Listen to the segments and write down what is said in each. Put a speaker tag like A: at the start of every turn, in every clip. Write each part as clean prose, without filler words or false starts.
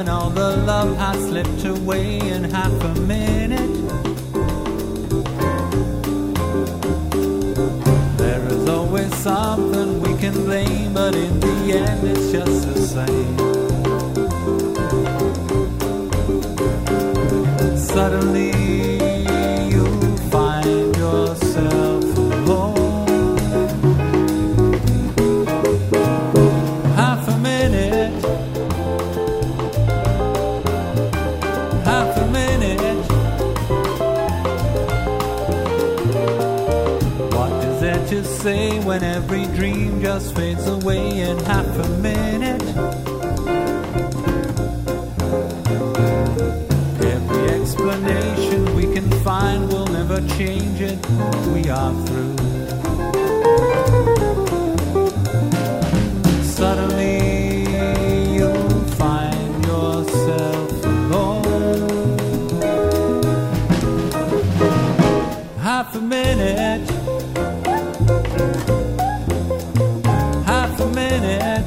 A: when all the love has slipped away in half a minute? There is always something we can blame, but in the end it's just the same. Suddenly you find yourself alone. Half a minute, half a minute. What is there to say when every dream just fades away in half a minute? Explanation we can find will never change it. We are through. Suddenly you'll find yourself alone. Half a minute, half a minute.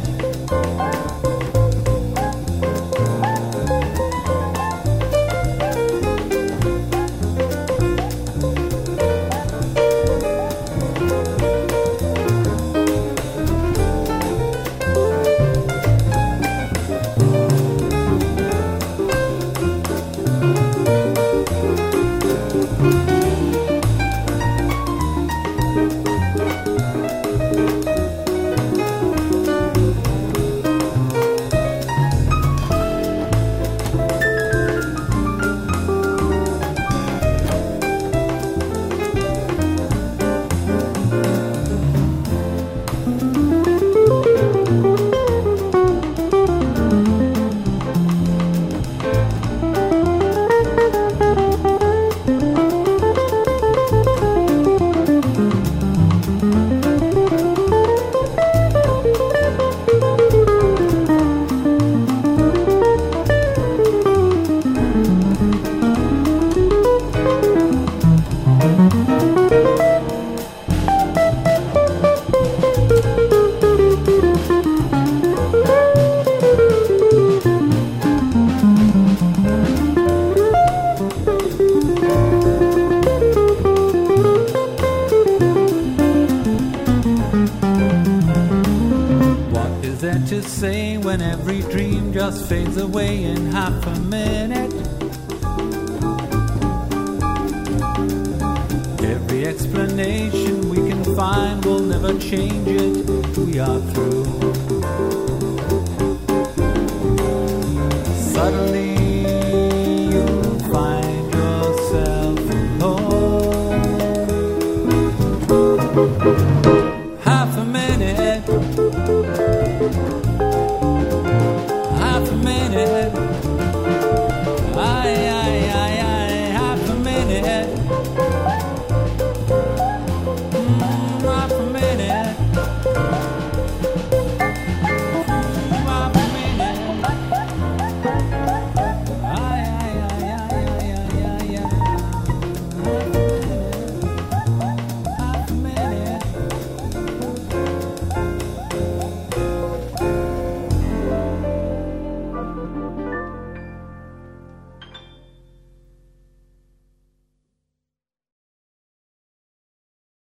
A: To say when every dream just fades away in half a minute. Every explanation we can find will never change it. We are through.